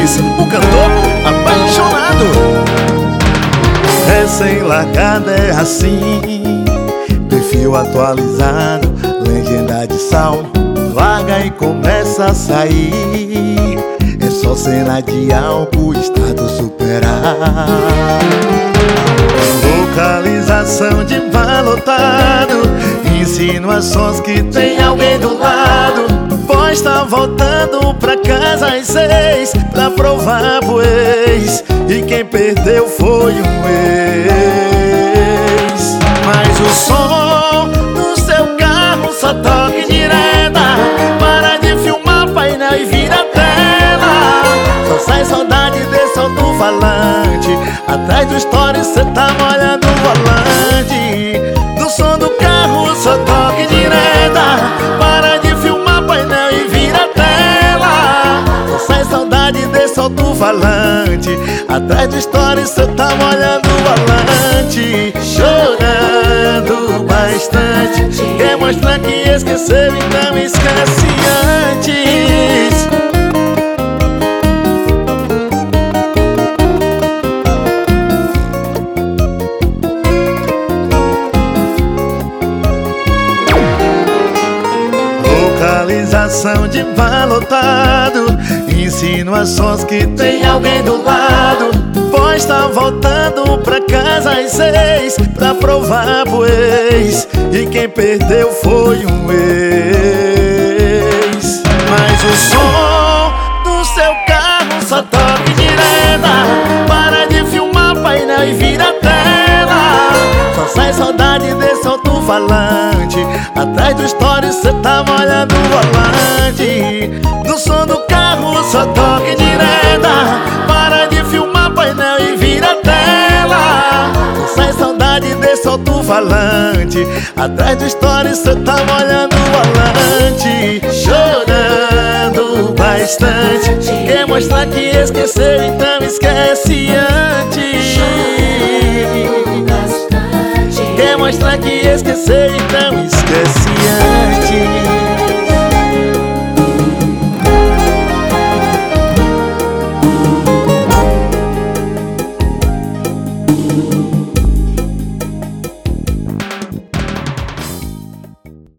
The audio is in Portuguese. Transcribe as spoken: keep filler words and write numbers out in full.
Gomes, o cantor apaixonado. Recém-largada é assim, perfil atualizado, legenda de sal, larga e começa a sair. É só cena de álcool, estado superar. Localização de bar lotado, insinuações que tem alguém do lado. Pois tá voltando pra casa às seis pra provar pro ex, e quem perdeu foi um ex. Mas o som do seu carro só toca em direta. Para de filmar painel e vira tela. Só sai saudade desse alto-falante. Atrás do story cê tá molhando o volante. Do som do carro só toca em direta. Para de filmar painel e vira tela. Só sai saudade desse alto-falante. Atrás do story cê tá molhando o volante. Chorando bastante, quer mostrar que esqueceu, então esquece antes. Localização de bar lotado, insinuações que tem alguém do lado. Pois tá voltando pra casa às seis pra provar pro ex, e quem perdeu foi um ex. Mas o som do seu carro só toca em direta. Para de filmar painel e vira tela. Só sai saudade desse alto-falante. Atrás do story cê tá molhando o volante. No som do carro só toca em direta. Para de filmar painel e vira tela. Só sai saudade desse alto-falante. Atrás do story cê tá molhando o volante. Chorando bastante, quer mostrar que esqueceu, então esquece antes. Quer mostrar que esqueceu, então esquece.